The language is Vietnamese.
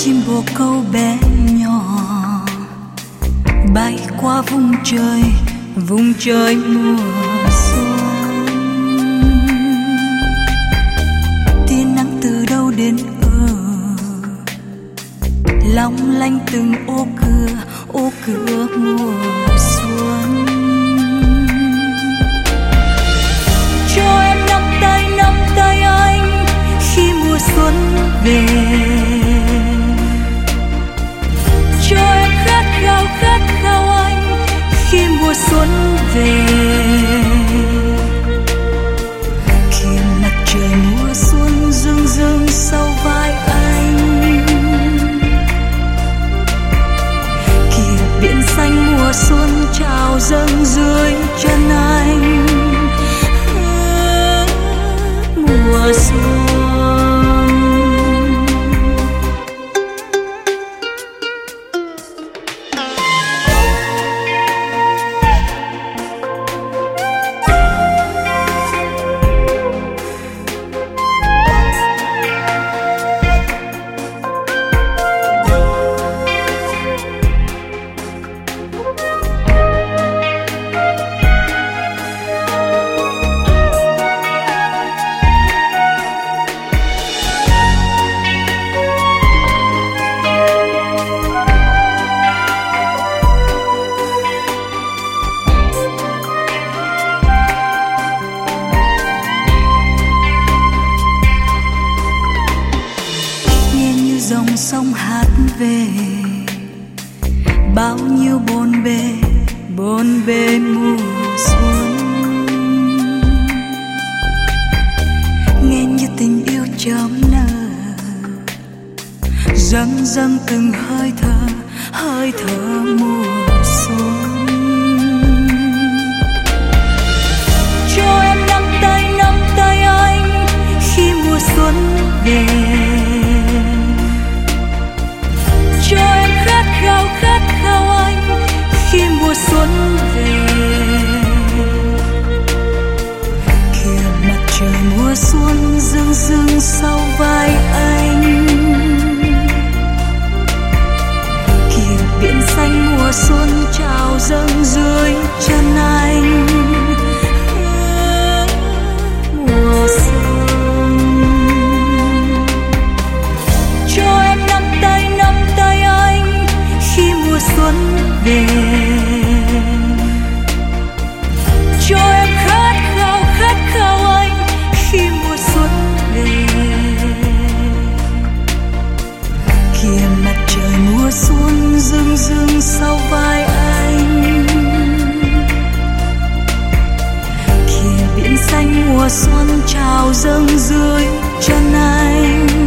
chim bồ câu bé nhỏ bay qua vùng trời mùa xuân. Tia nắng từ đâu đến long lanh từng ô cửa mùa xuân. Cho em nắm tay anh khi mùa xuân về, cho em khát khao anh khi mùa xuân về. Khi mặt trời mùa xuân rưng sau vai anh, kìa biển xanh mùa xuân trào dâng dưới chân anh. Mùa xuân dòng sông hát về, bao nhiêu bồn bề mùa xuân. Nghe như tình yêu chớm nở, dâng từng hơi thở mùa xuân. Cho em nắm tay anh khi mùa xuân về, cho em khát khao anh khi mùa xuân về. Kìa mặt trời mùa xuân rưng sau vai anh, kìa biển xanh mùa xuân trào dâng dưới chân anh. Mùa xuân cho em nắm tay anh khi mùa xuân về, cho em khát khao anh khi mùa xuân về. Kìa mặt trời mùa xuân rưng sau vai anh, kìa biển xanh mùa xuân trào dâng dưới chân anh.